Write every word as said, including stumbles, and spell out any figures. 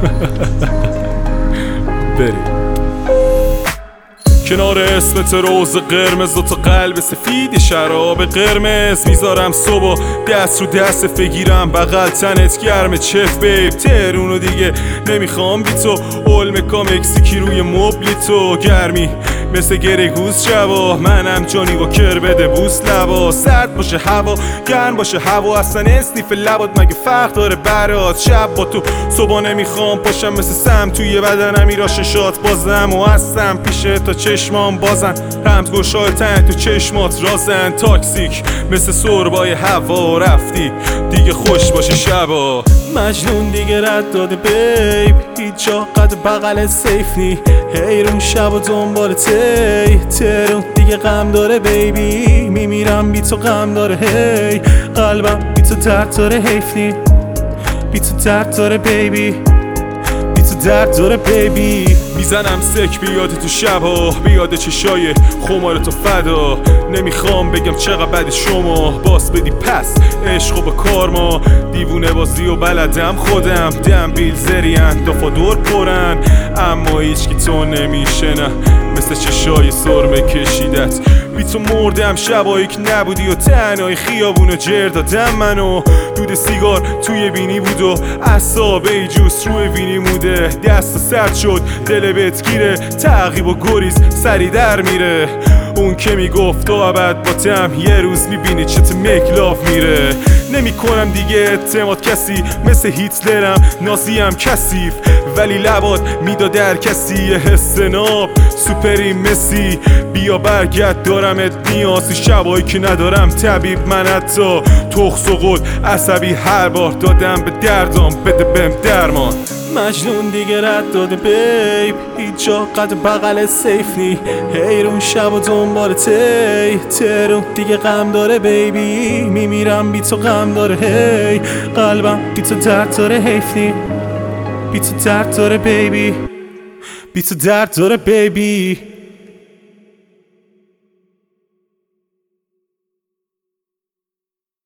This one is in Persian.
بریم کنار اسمت روز قرمز دوتا قلب سفید شراب قرمز میذارم صبح دست رو دست فگیرم بغل تنت گرم چف بیب ترونو دیگه نمیخوام بی تو علم مکزیکی روی مبلی تو گرمی مثل گریگوز شبا منم جانی با کر بده بوس لبا سرد باشه هوا گرم باشه هوا اصلا اسنیف لبات مگه فرق داره برات شب با تو صبح نمیخوام پاشم مثل سم توی بدنم ایرا ششات بازم و هستم پیشه تا چشمام بازن رمز گشای تن تو چشمات رازن تاکسیک مثل سربای هوا رفتی دیگه خوش باشه شبا مجنون دیگه رد داده بیب هیچ جا قد بغل سیف نی حیرون شب و دنبال تی ترون دیگه غم داره بیبی میمیرم بی تو غم داره هی قلبم بی تو درد داره حیف نی بی تو درد داره بیبی بی تو درد داره بیبی میزنم سک بیاد تو شبا بیاد چشای خمار تو فدا نمیخوام بگم چقدر بد شما باس بدی پس عشق و با کار ما دیوونه بازی و بلدم خودم دنبیل زرین دفا دور پرن اما هیچ کی تو نمیشه نه مثل چشای سرمه کشیدت بی تو مردم شبایی که نبودی و تنهای خیابونو جر دادم منو دود سیگار توی بینی بود و اعصابه جوس روی بینی موده دست سرد شد دل بهت گیره تعقیب و گریز سری در میره اون که میگفت تو ابد با تم یه روز میبینی چت مکلاف میره نمی کنم دیگه اعتماد کسی مثل هیتلرم نازیم کثیف ولی لبات میداد هر کسی یه حس ناب سوپری مسی بیا برگرد دارمت نیازی شبایی که ندارم طبیب من حتی تخس و قل عصبی هر بار دادم به دردام بده بهم درمان مجنون دیگه رد داده بیب هیچ جا قد بغل سیف نی حیرون شب و دنبال تی ترون دیگه غم داره بیبی میمیرم بی تو غم داره هی قلبم بی تو درد داره حیف نی بی تو درد داره بیبی بی تو درد داره بیبی